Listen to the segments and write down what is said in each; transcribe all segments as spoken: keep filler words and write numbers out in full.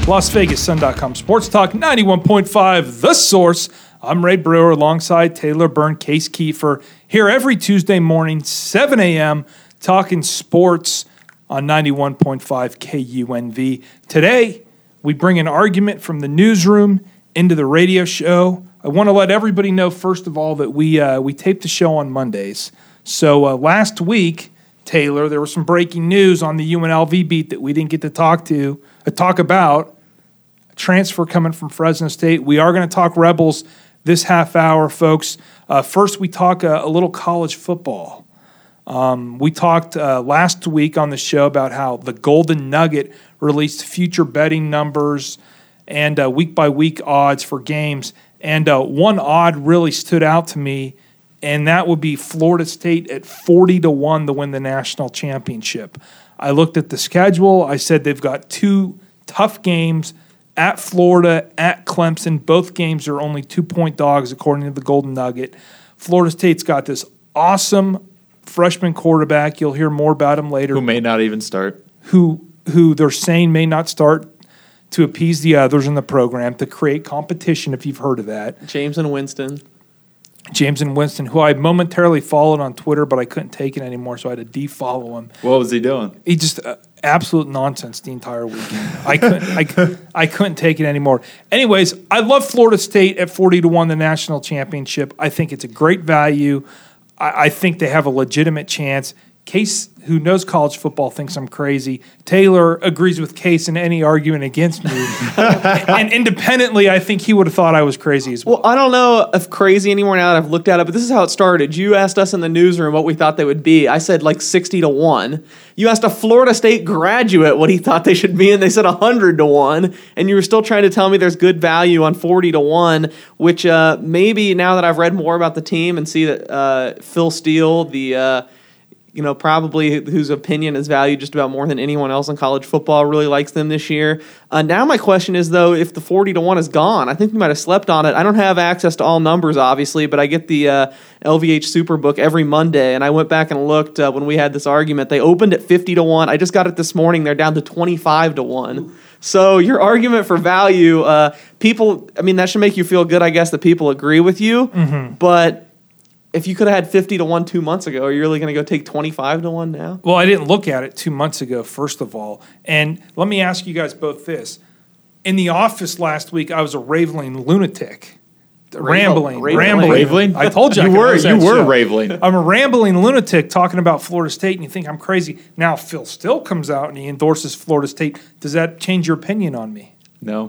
Las Vegas Sun dot com Sports Talk ninety-one point five, The Source. I'm Ray Brewer alongside Taylor Byrne, Case Kiefer, here every Tuesday morning, seven a.m., talking sports on ninety-one point five K U N V. Today, we bring an argument from the newsroom into the radio show. I want to let everybody know, first of all, that we uh, we tape the show on Mondays. So uh, last week, Taylor, there was some breaking news on the U N L V beat that we didn't get to talk to, uh, talk about. Transfer coming from Fresno State. We are going to talk Rebels this half hour, folks. Uh, first, we talk uh, a little college football. Um, we talked uh, last week on the show about how the Golden Nugget released future betting numbers and uh, week-by-week odds for games. And uh, one odd really stood out to me, and that would be Florida State at forty to one to win the national championship. I looked at the schedule. I said they've got two tough games at Florida, at Clemson. Both games are only two-point dogs, according to the Golden Nugget. Florida State's got this awesome freshman quarterback. You'll hear more about him later. Who may not even start. Who who they're saying may not start to appease the others in the program, to create competition, if you've heard of that. James and Winston. James and Winston, who I momentarily followed on Twitter, but I couldn't take it anymore, so I had to defollow him. What was he doing? He just uh, absolute nonsense the entire weekend. I couldn't, I, I couldn't take it anymore. Anyways, I love Florida State at forty to one, the national championship. I think it's a great value. I, I think they have a legitimate chance. Case, who knows college football, thinks I'm crazy. Taylor agrees with Case in any argument against me. And independently, I think he would have thought I was crazy as well. Well, I don't know if crazy anymore now that I've looked at it, but this is how it started. You asked us in the newsroom what we thought they would be. I said like sixty to one. You asked a Florida State graduate what he thought they should be, and they said one hundred to one. And you were still trying to tell me there's good value on forty to one, which uh, maybe now that I've read more about the team and see that uh, Phil Steele, the uh, you know, probably whose opinion is valued just about more than anyone else in college football, really likes them this year. Uh, now my question is, though, if the forty to one is gone, I think we might have slept on it. I don't have access to all numbers, obviously, but I get the uh, L V H Superbook every Monday, and I went back and looked uh, when we had this argument. They opened at fifty to one. I just got it this morning. They're down to twenty-five to one. So your argument for value, uh, people, I mean, that should make you feel good, I guess, that people agree with you, Mm-hmm. but if you could have had fifty to one two months ago, are you really going to go take twenty-five to one now? Well, I didn't look at it two months ago, first of all. And let me ask you guys both this. In the office last week, I was a raveling lunatic. Rambling, Ravel- rambling. Raveling? I told you I You could were, host you that were show. raveling. I'm a rambling lunatic talking about Florida State, and you think I'm crazy. Now Phil Still comes out and he endorses Florida State. Does that change your opinion on me? No.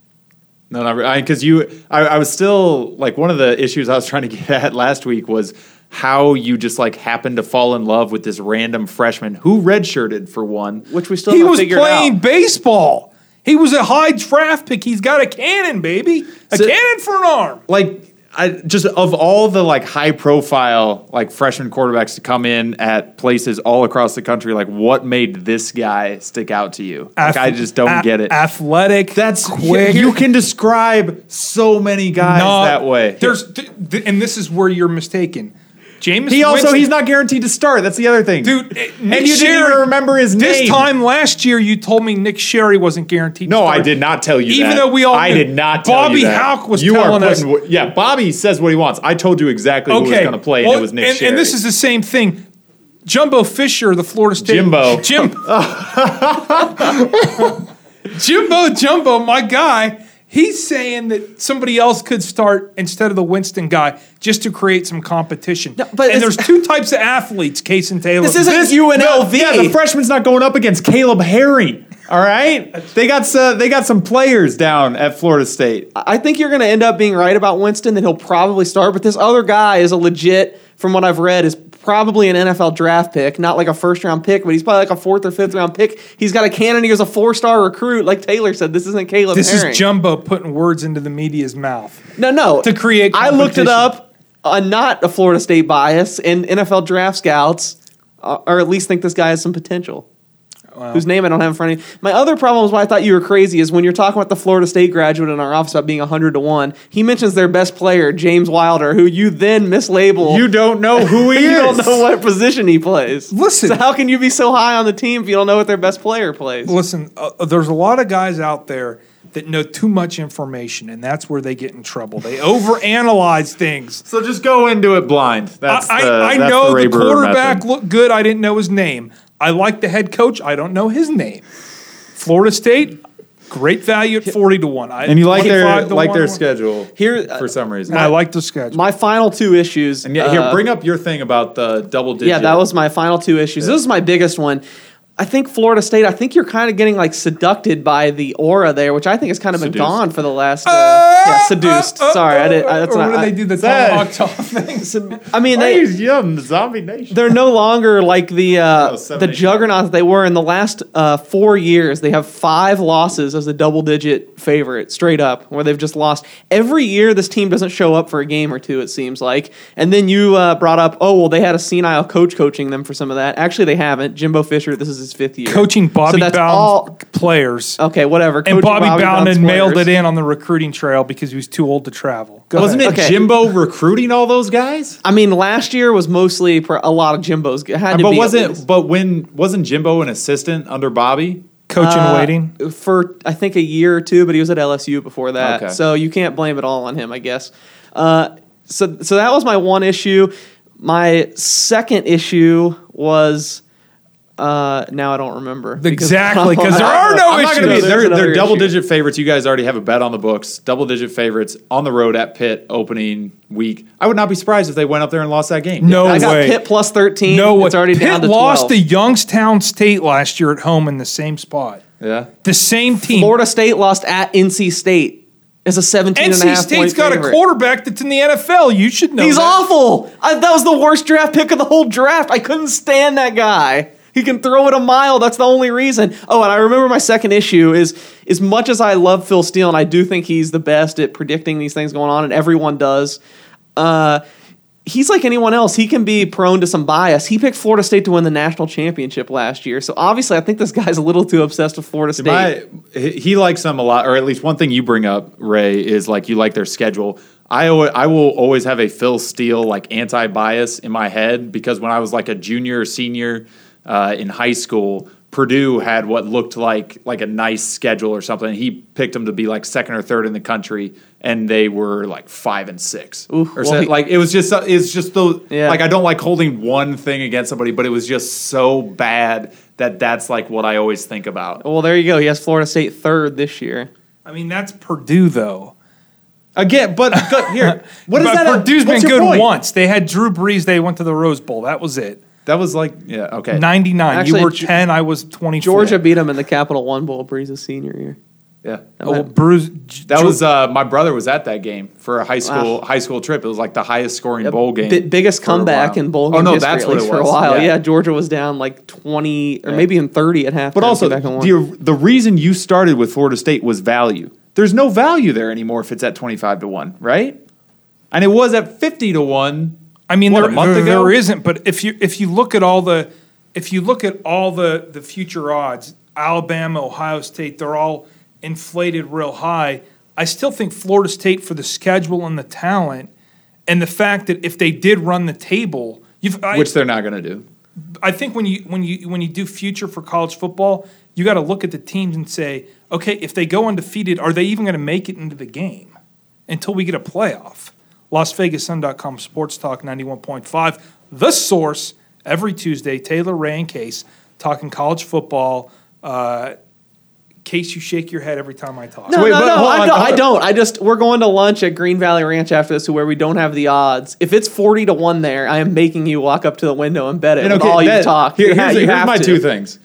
No, not because you. I, I was still like one of the issues I was trying to get at last week was how you just like happened to fall in love with this random freshman who redshirted for one, Which we still He haven't was figured playing out. baseball. He was a high draft pick. He's got a cannon, baby. A So- cannon for an arm. like I just of all the like high profile like freshman quarterbacks to come in at places all across the country, like what made this guy stick out to you? Like Ath- I just don't a- get it. Athletic. That's quick. You can describe so many guys No, that way. There's, th- th- and this is where you're mistaken. Jameis He also Winston- he's not guaranteed to start. That's the other thing, Dude, eh, And Nick you didn't Sherry- even remember his This name. time last year, you told me Nick Sherry wasn't guaranteed. No, to I start. did not tell you Even that. though we all I knew. did not tell Bobby you that. Houck was you telling are us. putting, Yeah, Bobby says what he wants. I told you exactly who was Okay, going to play, well, and it was Nick and, Sherry. and this is the same thing. Jumbo Fisher, the Florida State Jimbo. Jim, Jimbo Jumbo, my guy. He's saying that somebody else could start instead of the Winston guy just to create some competition. No, but and it's- there's two types of athletes, Case and Taylor. This isn't This- U N L V. No, yeah, the freshman's not going up against Caleb Herring. All right, they got uh, they got some players down at Florida State. I think you're going to end up being right about Winston, that he'll probably start, but this other guy is a legit, from what I've read, is probably an N F L draft pick, not like a first-round pick, but he's probably like a fourth or fifth-round pick. He's got a cannon. He was a four-star recruit. Like Taylor said, this isn't Caleb This Herring. is Jumbo putting words into the media's mouth. No, no. To create I looked it competition. up, uh, not a Florida State bias, and N F L draft scouts, uh, or at least think this guy has some potential. whose name I don't have in front of me. My other problem is why I thought you were crazy is when you're talking about the Florida State graduate in our office about being one hundred to one, he mentions their best player, James Wilder, who you then mislabel. You don't know who he you is. You don't know what position he plays. Listen. So how can you be so high on the team if you don't know what their best player plays? Listen, uh, there's a lot of guys out there that know too much information, and that's where they get in trouble. They overanalyze things. So just go into it blind. That's I, the, I, I that's know the, Ray the Brewer quarterback method. looked good. I didn't know his name. I like the head coach. I don't know his name. Florida State, great value at forty to one. I, And you like their twenty-five to like one. their schedule Here, for some reason. I like the schedule. My final two issues. and yeah, here, uh, bring up your thing about the double digit. Yeah, that was my final two issues. Yeah. This is my biggest one. I think Florida State, I think you're kind of getting like seducted by the aura there, which I think has kind of been Seduced. gone for the last. Uh, Uh, yeah, seduced. uh, uh, Sorry, I didn't. I, that's or not. what do I, they do the that- tomahawk top thing? sed- I mean, Why they, is young Zombie Nation? they're no longer like the uh, Oh, seven, the eight, juggernaut that they were in the last uh, four years. They have five losses as a double digit favorite, straight up, where they've just lost every year. This team doesn't show up for a game or two. It seems like. And then you uh, brought up, oh well, they had a senile coach coaching them for some of that. Actually, they haven't. Jimbo Fisher. This is his fifth year Coaching Bobby So that's Bowden all- players. Okay, whatever. And Coaching Bobby, Bowden Bowden's mailed players. it in on the recruiting trail because he was too old to travel. Go Wasn't ahead. it Okay. Jimbo recruiting all those guys? I mean, last year was mostly pr- a lot of Jimbos. It had to But be at wasn't least. but when wasn't Jimbo an assistant under Bobby? Coaching Uh, waiting. for I think a year or two, but he was at L S U before that, Okay. so you can't blame it all on him, I guess. Uh, so, so that was my one issue. My second issue was uh, now I don't remember because- Exactly, because there are no I'm not issues. gonna be. There's They're, another they're double issue. digit favorites. You guys already have a bet on the books. Double digit favorites on the road at Pitt opening week. I would not be surprised if they went up there and lost that game. No I got way. Pitt plus thirteen. No, it's already Pitt down to lost twelve. to Youngstown State last year at home in the same spot. Yeah. The same team. Florida State lost at N C State as a seventeen N and a C half State's point got favorite. a quarterback that's in the N F L. You should know. He's that. awful. I, that was the worst draft pick of the whole draft. I couldn't stand that guy. He can throw it a mile. That's the only reason. Oh, and I remember my second issue is as much as I love Phil Steele, and I do think he's the best at predicting these things going on, and everyone does. Uh, he's like anyone else. He can be prone to some bias. He picked Florida State to win the national championship last year. So obviously, I think this guy's a little too obsessed with Florida State. My, he likes them a lot, or at least one thing you bring up, Ray, is like you like their schedule. I always, I will always have a Phil Steele like anti-bias in my head because when I was like a junior or senior uh, in high school, Purdue had what looked like like a nice schedule or something. He picked them to be like second or third in the country, and they were like five and six. Ooh, or well, so, he- like it was just it's just the Yeah. like I don't like holding one thing against somebody, but it was just so bad that that's like what I always think about. Well, there you go. He has Florida State third this year. I mean, that's Purdue though. Again, but go- here, what is but that? Purdue's what's been your good point? once. They had Drew Brees. They went to the Rose Bowl. That was it. That was like, yeah, okay. ninety-nine. Actually, you were Ge- ten. I was twenty-four. Georgia beat him in the Capital One Bowl Breeze's senior year. Yeah. Oh, well, Bruce. That was uh, my brother was at that game for a high school Wow. high school trip. It was like the highest scoring bowl game. Bi- biggest for a comeback while. in bowl Oh game no, history, that's at what least it for a was. while. Yeah. Yeah. Georgia was down like twenty or Yeah. maybe even thirty at half. But also, back and won. the, the reason you started with Florida State was value. There's no value there anymore if it's at twenty-five to one, right? And it was at fifty to one. I mean, what, there, a month there, ago? there isn't. But if you if you look at all the if you look at all the the future odds, Alabama, Ohio State, they're all inflated real high. I still think Florida State for the schedule and the talent, and the fact that if they did run the table, you've I, Which they're not going to do. I think when you when you when you do future for college football, you got to look at the teams and say, okay, if they go undefeated, are they even going to make it into the game until we get a playoff? Las Vegas Sun dot com Sports Talk ninety-one point five, the source every Tuesday. Taylor, Ray, and Case talking college football. Uh, Case, you shake your head every time I talk. no, wait, no, but no, hold I on, don't, hold I on. don't. I just we're going to lunch at Green Valley Ranch after this, where we don't have the odds. If it's forty to one there, I am making you walk up to the window and bet it. And with okay, all you that- talk. Here, You ha- here's you here's have my to. two things.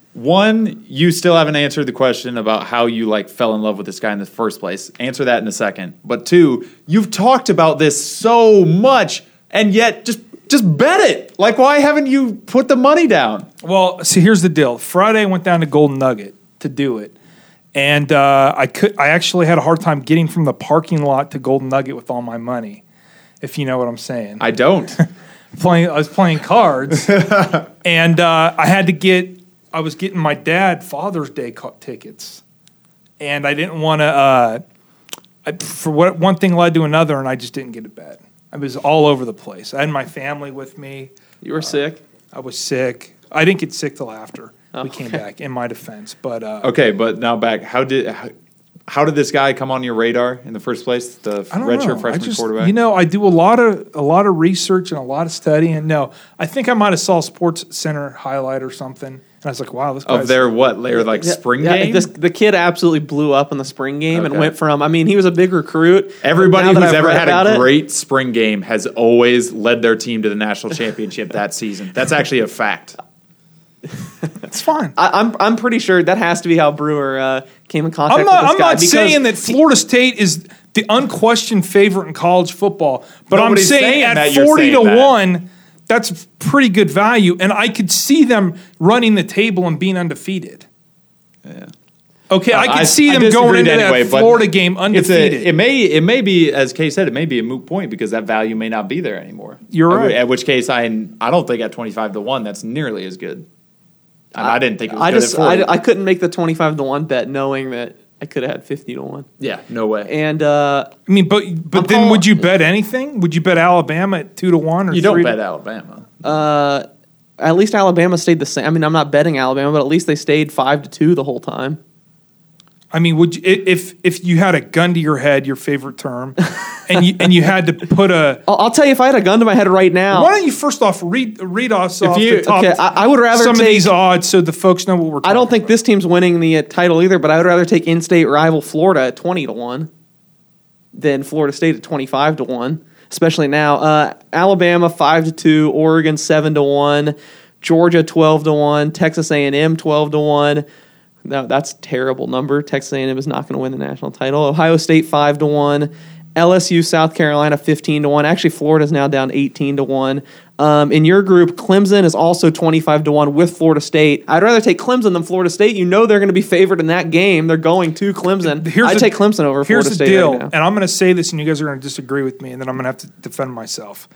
One, you still haven't answered the question about how you like fell in love with this guy in the first place. Answer that in a second. But two, you've talked about this so much, and yet just just bet it. Like, why haven't you put the money down? Well, see, here's the deal. Friday, I went down to Golden Nugget to do it, and uh, I could. I actually had a hard time getting from the parking lot to Golden Nugget with all my money, if you know what I'm saying. I don't. playing. I was playing cards, and uh, I had to get I was getting my dad Father's Day co- tickets, and I didn't want to. Uh, I, for what one thing led to another, and I just didn't get a bet. I was all over the place. I had my family with me. You were uh, sick. I was sick. I didn't get sick till after oh, we came okay. back. In my defense, but uh, okay, but now back. How did how, how did this guy come on your radar in the first place? The I don't redshirt know. freshman I just, quarterback. You know, I do a lot of a lot of research and a lot of studying. No, I think I might have saw Sports Center highlight or something, and I was like, "Wow, this guy's of their what? Their like yeah, spring yeah, game." This, the kid absolutely blew up in the spring game Okay. and went from. I mean, he was a big recruit. Everybody Now that who's I've ever read had about a it- great spring game has always led their team to the national championship that season. That's actually a fact. It's fine. I, I'm I'm pretty sure that has to be how Brewer uh, came in contact I'm not. with this I'm guy. not because saying that Florida State is the unquestioned favorite in college football, but Nobody's I'm saying, saying at that you're forty to saying that. one, that's pretty good value, and I could see them running the table and being undefeated. Yeah. Okay, I could I- see I them going disagreed into anyway, that but Florida game It's undefeated. a, it may it may be, as Kay said, it may be a moot point because that value may not be there anymore. You're At- right. At which case, I I don't think at twenty-five to one that's nearly as good. And I, didn't think it was I good just at forty. I, I couldn't make the twenty-five to one bet knowing that I could have had fifty to one. yeah, no way. And uh, I mean, but but I'm then call- would you bet anything? Would you bet Alabama at two to one or You three don't to- bet Alabama. uh, at least Alabama stayed the same. I mean, I'm not betting Alabama, but at least they stayed five to two the whole time. I mean, would you, i- if if you had a gun to your head, your favorite term, and you and you had to put a I'll, I'll tell you, if I had a gun to my head right now, why don't you first off read read us off you- the top okay, I, I would rather some take. of these odds so the folks know what we're talking I don't think about. this team's winning the uh, title either, but I would rather take in-state rival Florida at twenty to one than Florida State at twenty-five to one, especially now. Uh, Alabama five to two, Oregon seven to one, Georgia twelve to one, Texas A and M twelve to one. No, that's a terrible number. Texas A and M is not going to win the national title. Ohio State five to one, L S U South Carolina fifteen to one. Actually, Florida's now down eighteen to one. Um, in your group, Clemson is also twenty-five to one with Florida State. I'd rather take Clemson than Florida State. You know they're going to be favored in that game. They're going to Clemson. Here's I the- take Clemson over Here's Florida the State deal, right now. and I'm going to say this, and you guys are going to disagree with me, and then I'm going to have to defend myself.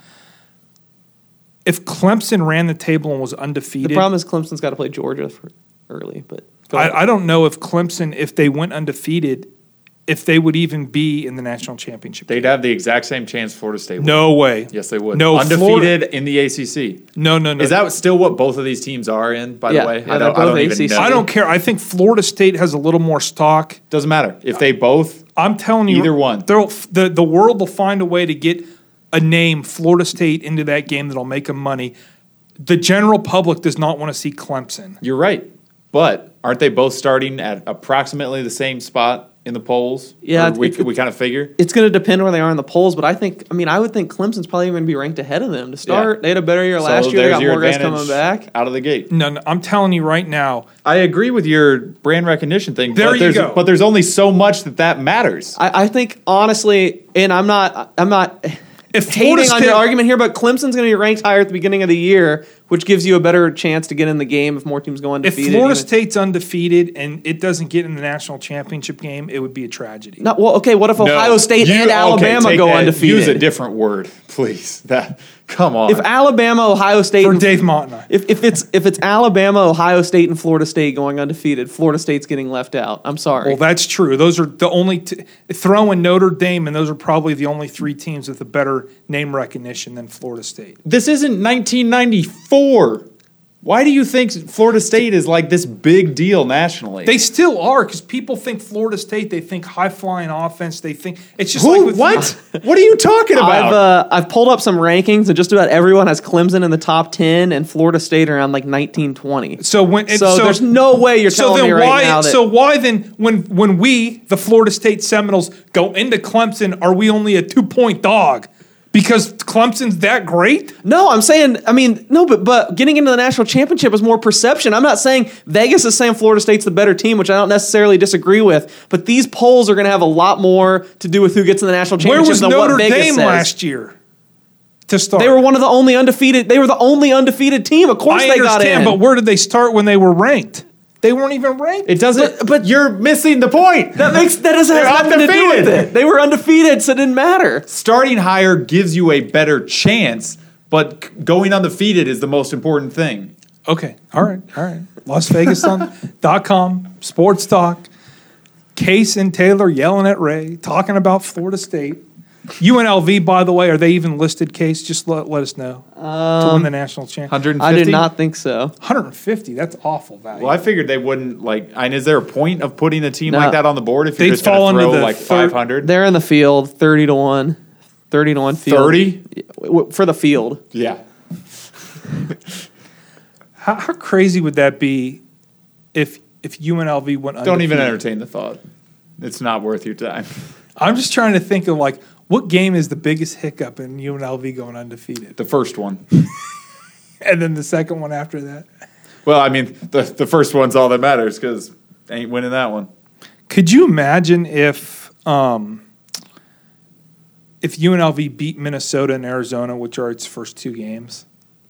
If Clemson ran the table and was The undefeated, problem is Clemson's got to play Georgia for early, but go ahead. I, I don't know if Clemson, if they went undefeated, if they would even be in the national championship. They'd have the exact same chance Florida State would. No way. Yes, they would. No, Undefeated Florida- in the A C C. No, no, no. Is that still what both of these teams are in, by Yeah, the way? yeah, I they're don't, I both don't even A C C. know. I don't care. I think Florida State has a little more stock. Doesn't matter. If they both, I'm telling you, Either one. they'll- The the world will find a way to get a name, Florida State, into that game that'll make them money. The general public does not want to see Clemson. you're right. But aren't they both starting at approximately the same spot in the polls? Yeah, Or we, it's- we kind of figure. It's going to depend where they are in the polls, but I think, I mean, I would think Clemson's probably going to be ranked ahead of them to start. Yeah. They had a better year last So year. They there's got your more guys advantage coming back. out of the gate. No, no, I'm telling you right now. I agree with your brand recognition thing. There but you there's, go. But there's only so much that that matters. I, I think honestly, and I'm not, I'm not If hating Florida on your State- argument here, but Clemson's going to be ranked higher at the beginning of the year, which gives you a better chance to get in the game if more teams go If undefeated. Florida even- State's undefeated and it doesn't get in the national championship game, it would be a tragedy. No, well, okay. What if No. Ohio State You- and okay, Alabama take go that- undefeated? Use a different word, please. That come on. If Alabama, Ohio State, For and- Dave Montana. if, if it's if it's Alabama, Ohio State, and Florida State going undefeated, Florida State's getting left out. I'm sorry. Well, that's true. Those are the only t- throw in Notre Dame, and those are probably the only three teams with a better name recognition than Florida State. This isn't nineteen ninety-four. Why do you think Florida State is like this big deal nationally? They still are because people think Florida State. They think high flying offense. They think it's just Who? like with what? What are you talking about? I've uh, I've pulled up some rankings, and just about everyone has Clemson in the top ten, and Florida State around like nineteen, twenty. So when and So, there's no way you're so telling then me right why now that so why then when when we the Florida State Seminoles go into Clemson are we only a two point dog because Clemson's that great? No, I'm saying, I mean, no, but but getting into the national championship is more perception. I'm not saying Vegas is saying Florida State's the better team, which I don't necessarily disagree with. But these polls are going to have a lot more to do with who gets in the national Where championship was than Notre what Vegas Dame says. last year to start? They were one of the only undefeated. They were the only undefeated team. Of course, I they got understand, in. but where did they start when they were ranked? They weren't even ranked. it doesn't. but- But you're missing the point. that makes that doesn't have They're nothing to do with undefeated. it. They were undefeated, so it didn't matter. Starting higher gives you a better chance, but c- going undefeated is the most important thing. Okay. All right. All right. Las Vegas dot com, Sports Talk. Case and Taylor yelling at Ray, talking about Florida State. U N L V, by the way, are they even listed, Case? Just let, let us know. Um, to win the national championship. one hundred fifty? I did not think so. one hundred fifty, that's awful value. Well, I figured they wouldn't, like, and is there a point of putting a team No. like that on the board if you're They'd just going fall to into throw, the like, third- five hundred? They're in the field, thirty to one. thirty to one field. thirty? W- For the field. Yeah. How, how crazy would that be if if U N L V went Don't even undefeated? entertain the thought. It's not worth your time. I'm just trying to think of, like, what game is the biggest hiccup in U N L V going undefeated? The first one. And then the second one after that? Well, I mean, the the first one's all that matters because ain't winning that one. Could you imagine if um, if U N L V beat Minnesota and Arizona, which are its first two games?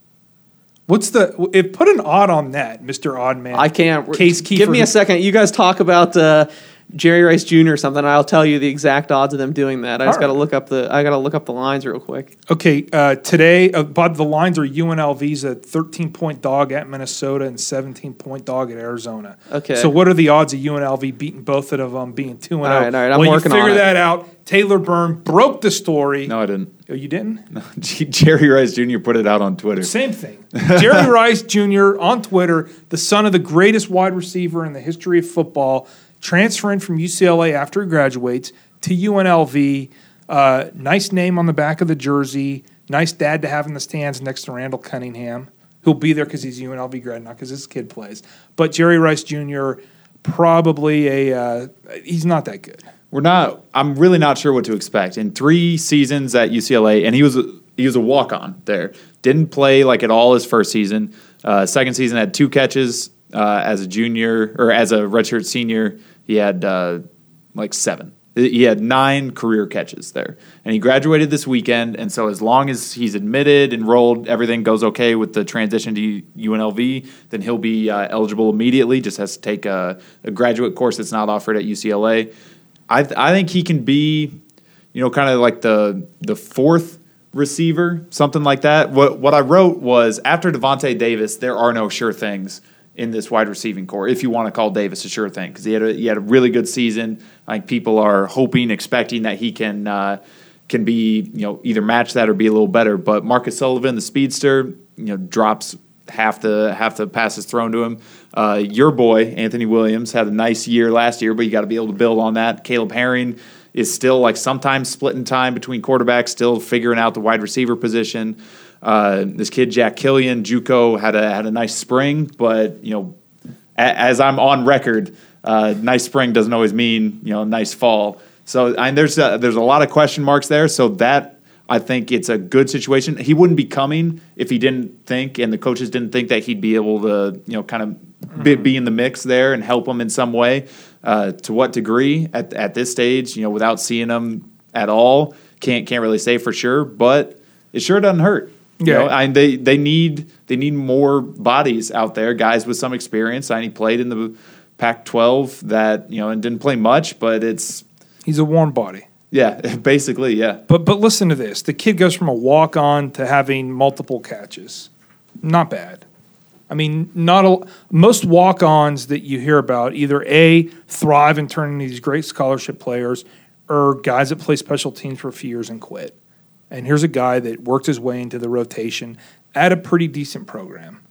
What's the if put an odd on that, Mister Oddman? I can't. Case Give Kiefer. me a second. You guys talk about uh, Jerry Rice Junior or something. I'll tell you the exact odds of them doing that. I just All got to right. look up the. I got to look up the lines real quick. Okay, uh, today, uh, but the lines are U N L V's a thirteen point dog at Minnesota and seventeen point dog at Arizona. Okay. So what are the odds of U N L V beating both of them, being two and All oh? right, all right, I'm well, working you on figure it. that out. Taylor Byrne broke the story. No, I didn't. Oh, you didn't? Jerry Rice Junior put it out on Twitter. Same thing. Jerry Rice Junior on Twitter, the son of the greatest wide receiver in the history of football, transferring from U C L A after he graduates to U N L V. Uh, nice name on the back of the jersey. Nice dad to have in the stands next to Randall Cunningham, who'll be there because he's a U N L V grad, not because his kid plays. But Jerry Rice Junior, probably a uh, he's not that good. We're not. I'm really not sure what to expect. In three seasons at U C L A, and he was a, he was a walk on there. Didn't play like at all his first season. Uh, second season had two catches uh, as a junior or as a redshirt senior. He had uh, like seven. He had nine career catches there, and he graduated this weekend. And so, as long as he's admitted, enrolled, everything goes okay with the transition to U N L V, then he'll be uh, eligible immediately. Just has to take a, a graduate course that's not offered at U C L A. I th- I think he can be, you know, kind of like the the fourth receiver, something like that. What what I wrote was after Devontae Davis, there are no sure things in this wide receiving core, if you want to call Davis a sure thing, because he had a he had a really good season. I think people are hoping, expecting that he can uh, can be, you know, either match that or be a little better. But Marcus Sullivan, the speedster, you know, drops half the half the passes thrown to him. Uh, your boy Anthony Williams had a nice year last year, but you got to be able to build on that. Caleb Herring is still like sometimes splitting time between quarterbacks, still figuring out the wide receiver position. Uh, this kid Jack Killian, JUCO, had a had a nice spring, but you know, a, as I'm on record, uh, nice spring doesn't always mean, you know, nice fall. So and there's a, there's a lot of question marks there. So that. I think it's a good situation. He wouldn't be coming if he didn't think, and the coaches didn't think that he'd be able to, you know, kind of be, be in the mix there and help them in some way. Uh, to what degree at at this stage, you know, without seeing him at all, can't can't really say for sure. But it sure doesn't hurt. You Yeah, know, and they they need they need more bodies out there, guys with some experience. I he played in the Pac twelve that, you know, and didn't play much, but it's He's a warm body. yeah, basically yeah. But but listen to this. The kid goes from a walk on to having multiple catches. Not bad. I mean, not a, most walk-ons that you hear about either A, thrive and turn into these great scholarship players, or guys that play special teams for a few years and quit. And here's a guy that worked his way into the rotation at a pretty decent program.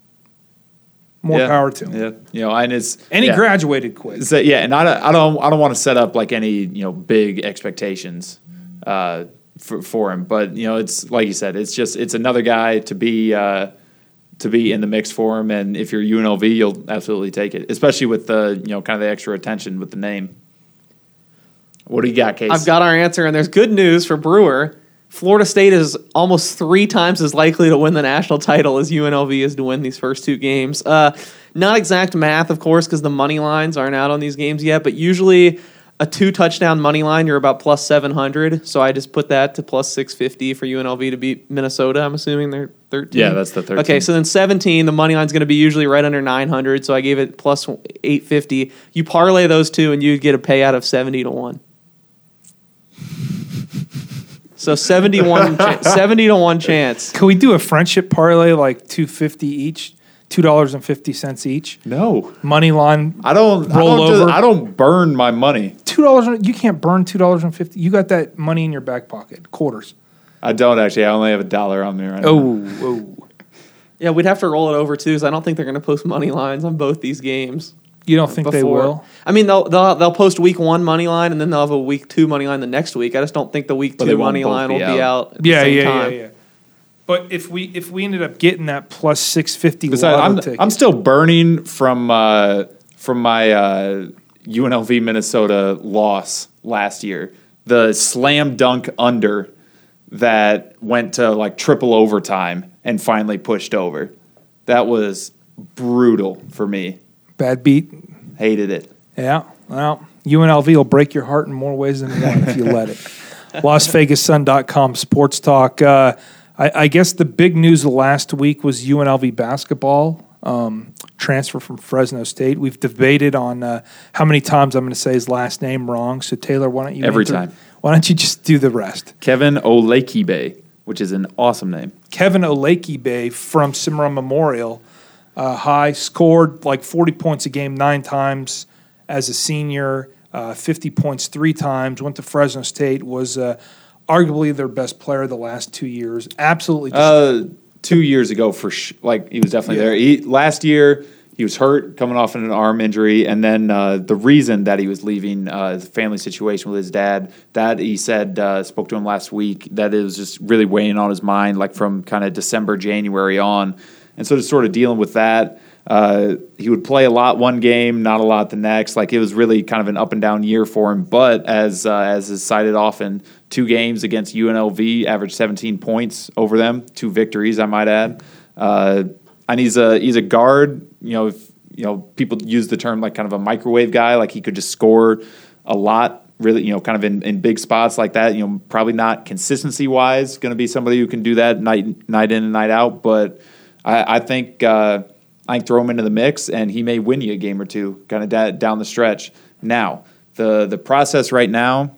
More yeah, power to him. Yeah, you know, and it's And he yeah. graduated quick. So, yeah, and I don't, I don't, I don't want to set up like any, you know, big expectations uh, for for him. But you know, it's like you said, it's just it's another guy to be uh, to be in the mix for him. And if you're U N L V, you'll absolutely take it, especially with the, you know, kind of the extra attention with the name. What do you got, Case? I've got our answer, and there's good news for Brewer. Florida State is almost three times as likely to win the national title as U N L V is to win these first two games. Uh, not exact math, of course, because the money lines aren't out on these games yet, but usually a two-touchdown money line, you're about plus seven hundred, so I just put that to plus six fifty for U N L V to beat Minnesota. I'm assuming they're thirteen. Yeah, that's the thirteen. Okay, so then seventeen, the money line's going to be usually right under nine hundred, so I gave it plus eight fifty. You parlay those two, and you get a payout of seventy to one. So seventy-one, cha- seventy to one chance. Can we do a friendship parlay like two fifty each? two dollars and fifty cents each. No, Money line. I don't. I Roll don't, just, over. I don't burn my money. Two dollars. You can't burn two dollars and fifty. You got that money in your back pocket, quarters. I don't actually. I only have a dollar on me right now. Oh, oh. Yeah, we'd have to roll it over too, because I don't think they're going to post money lines on both these games. You don't think they before. will? I mean, they'll, they'll they'll post week one money line, and then they'll have a week two money line the next week. I just don't think the week But they two won't money both line be will be out. out at the Yeah, same yeah, time. yeah, yeah. But if we if we ended up getting that plus six fifty Besides, lotto I'm, ticket, I'm still burning from uh, from my uh, U N L V Minnesota loss last year. The slam dunk under that went to like triple overtime and finally pushed over. That was brutal for me. bad beat. Hated it. Yeah, well, U N L V will break your heart in more ways than one if you let it. Las Vegas Sun dot com Sports Talk. Uh, I, I guess the big news of last week was U N L V basketball um, transfer from Fresno State. We've debated on uh, how many times I'm going to say his last name wrong. So Taylor, why don't you Every enter- time. Why don't you just do the rest? Kevin Olekibe, which is an awesome name. Kevin Olekibe from Cimarron Memorial uh, High scored like forty points a game nine times as a senior, uh, fifty points three times, went to Fresno State, was uh, arguably their best player the last two years. Absolutely. Uh, two years ago, for sh- like he was definitely Yeah. there. He, last year, he was hurt, coming off an arm injury, and then uh, the reason that he was leaving, uh, the family situation with his dad, that he said uh, spoke to him last week, that it was just really weighing on his mind, like from kind of December, January on, and so just sort of dealing with that. Uh, he would play a lot one game, not a lot the next. Like it was really kind of an up and down year for him. But as uh, as is cited often, two games against U N L V, averaged seventeen points over them, two victories, I might add. Uh, and he's a he's a guard. You know, if, you know, people use the term like kind of a microwave guy. Like he could just score a lot. Really, you know, kind of in, in big spots like that. You know, probably not consistency wise going to be somebody who can do that night night in and night out. But I, I think. Uh, I can throw him into the mix, and he may win you a game or two kind of da- down the stretch. Now, the the process right now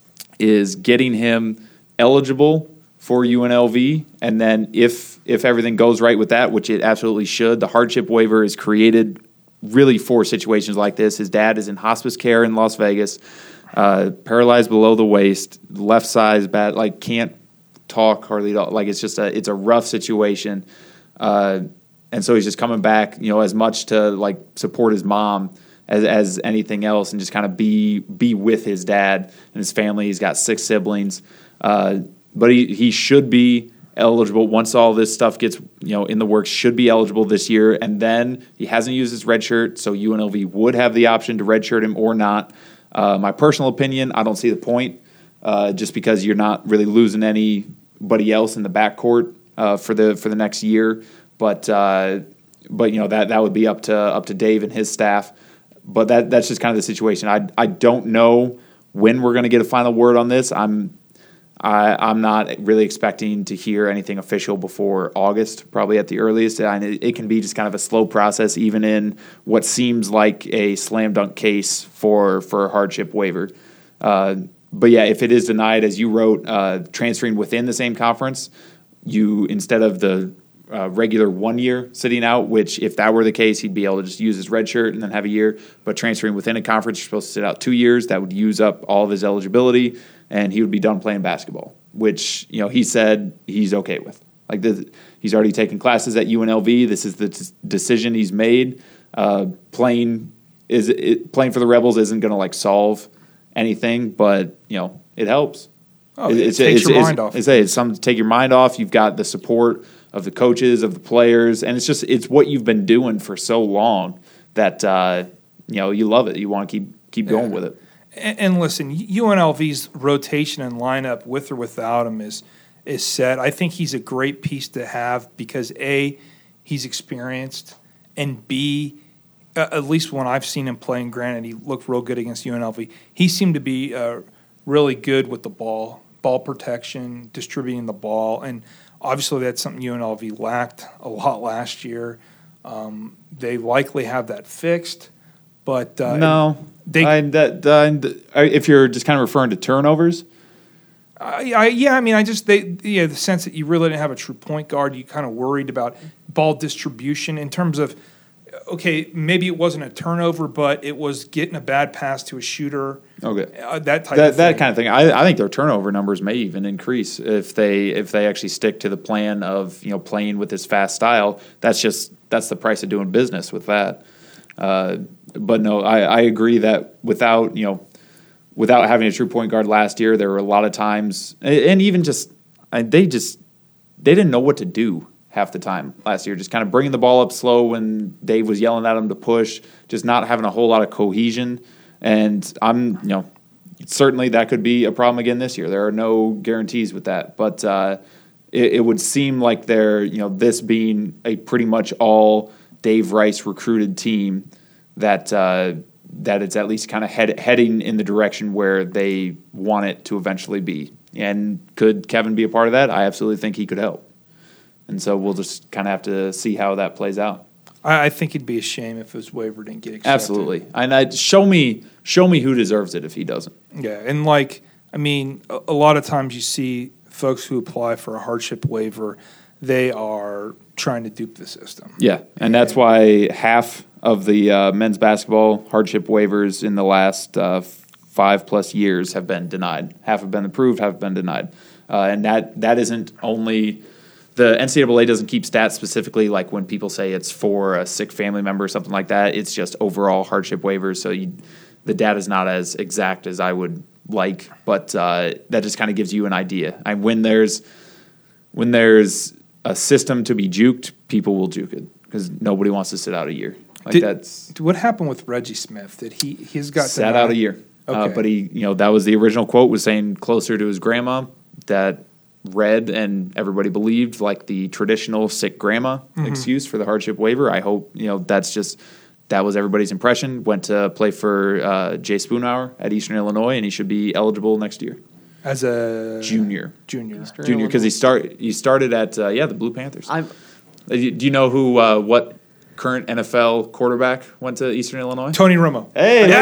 is getting him eligible for U N L V, and then if if everything goes right with that, which it absolutely should, the hardship waiver is created really for situations like this. His dad is in hospice care in Las Vegas, uh, paralyzed below the waist, left side is bad, like can't talk hardly at all. Like it's just a it's a rough situation. Uh, And so he's just coming back, you know, as much to like support his mom as as anything else, and just kind of be be with his dad and his family. He's got six siblings, uh, but he he should be eligible once all this stuff gets you know in the works. Should be eligible this year, and then he hasn't used his red shirt, so U N L V would have the option to redshirt him or not. Uh, my personal opinion, I don't see the point, uh, just because you're not really losing anybody else in the backcourt uh, for the for the next year. But uh, but you know that that would be up to up to Dave and his staff. But that that's just kind of the situation. I I don't know when we're going to get a final word on this. I'm I, I'm not really expecting to hear anything official before August, probably at the earliest. And it, it can be just kind of a slow process, even in what seems like a slam dunk case for for a hardship waiver. Uh, but yeah, if it is denied, as you wrote, uh, transferring within the same conference, you instead of the Uh, regular one year sitting out, which if that were the case, he'd be able to just use his red shirt and then have a year. But transferring within a conference, you're supposed to sit out two years. That would use up all of his eligibility, and he would be done playing basketball, which you know he said he's okay with. Like this, he's already taken classes at U N L V. This is the t- decision he's made. Uh, playing is it, playing for the Rebels isn't going to like solve anything, but you know it helps. Oh, it, it takes it's, your it's, mind off. It's, it's something to take your mind off. You've got the support of the coaches, of the players, and it's just it's what you've been doing for so long that uh, you know you love it. You want to keep keep Yeah. going with it. And, and listen, U N L V's rotation and lineup with or without him is is set. I think he's a great piece to have because A, he's experienced, and B, uh, at least when I've seen him play, and granted he looked real good against U N L V, he seemed to be uh, really good with the ball, ball protection, distributing the ball, and obviously that's something U N L V lacked a lot last year. Um, they likely have that fixed, but uh, no, they. I, that, uh, if you're just kind of referring to turnovers, I, I, yeah, I mean, I just they yeah the sense that you really didn't have a true point guard. You kind of worried about ball distribution in terms of, okay, maybe it wasn't a turnover, but it was getting a bad pass to a shooter. Okay, uh, that type that of that thing. kind of thing. I, I think their turnover numbers may even increase if they if they actually stick to the plan of you know playing with this fast style. That's just that's the price of doing business with that. Uh, but no, I, I agree that without you know without having a true point guard last year, there were a lot of times, and, and even just and they just they didn't know what to do half the time last year. Just kind of bringing the ball up slow when Dave was yelling at them to push, just not having a whole lot of cohesion. And I'm, you know, certainly that could be a problem again this year. There are no guarantees with that, but uh, it, it would seem like they're, you know, this being a pretty much all Dave Rice recruited team that uh, that it's at least kind of head, heading in the direction where they want it to eventually be. And could Kevin be a part of that? I absolutely think he could help. And so we'll just kind of have to see how that plays out. I, I think it'd be a shame if his waiver didn't get accepted. Absolutely, and I, show me, show me who deserves it if he doesn't. Yeah, and like, I mean, a, a lot of times you see folks who apply for a hardship waiver, they are trying to dupe the system. Yeah, and that's why half of the uh, men's basketball hardship waivers in the last uh, five plus years have been denied. Half have been approved, half have been denied, uh, and that that isn't only. The N C double A doesn't keep stats specifically, like when people say it's for a sick family member or something like that. It's just overall hardship waivers. So you, the data is not as exact as I would like, but uh, that just kind of gives you an idea. And when there's when there's a system to be juked, people will juke it because nobody wants to sit out a year. Like Did, that's what happened with Reggie Smith? Did he he's got sat denied? out a year? Uh, Okay. but he, you know, that was the original quote was saying closer to his grandma that. Read and everybody believed like the traditional sick grandma Mm-hmm. excuse for the hardship waiver. I hope you know that's just that was everybody's impression. Went to play for uh, Jay Spoonhour at Eastern Illinois, and he should be eligible next year. As a Junior, Junior. Eastern junior, because he Illinois. start he started at uh, yeah the Blue Panthers. I'm, Uh, Do you know who uh, what current N F L quarterback went to Eastern Illinois? Tony Romo. Hey, look Yeah!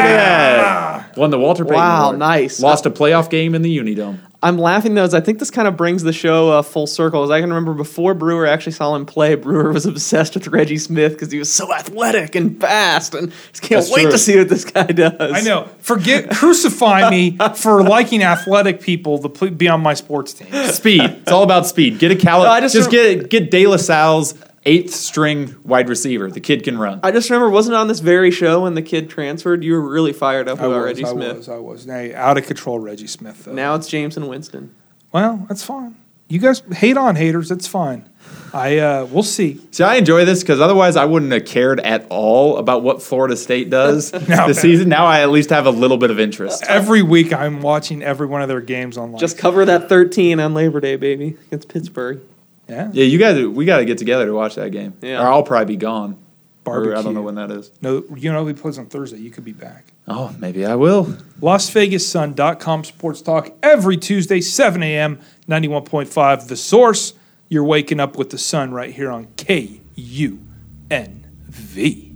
at that! Won the Walter Payton Wow, Award. nice. Lost a playoff game in the Unidome. I'm laughing though, as I think this kind of brings the show uh, full circle. As I can remember before Brewer actually saw him play, Brewer was obsessed with Reggie Smith because he was so athletic and fast, and just can't That's wait true. to see what this guy does. I know. Forget crucify me for liking athletic people to pl- be on my sports team. Speed. It's all about speed. Get a Cal. No, I just just rem- get get De La Salle's eighth string wide receiver. The kid can run. I just remember, wasn't it on this very show when the kid transferred? You were really fired up I about was, Reggie I Smith. was, I was. Hey, out of control, Reggie Smith. Though. Now it's Jameson Winston. Well, that's fine. You guys hate on haters. That's fine. I uh, we'll see. See, I enjoy this because otherwise I wouldn't have cared at all about what Florida State does this season. Now I at least have a little bit of interest. Every week I'm watching every one of their games online. Just cover that thirteen on Labor Day, baby, against Pittsburgh. yeah. Yeah, you guys, we got to get together to watch that game. Yeah. Or I'll probably be gone. Barbecue. Or I don't know when that is. No, you know he plays on Thursday. You could be back. Oh, maybe I will. Las Vegas Sun dot com Sports Talk every Tuesday, seven a.m., ninety-one point five The Source. You're waking up with the sun right here on K U N V.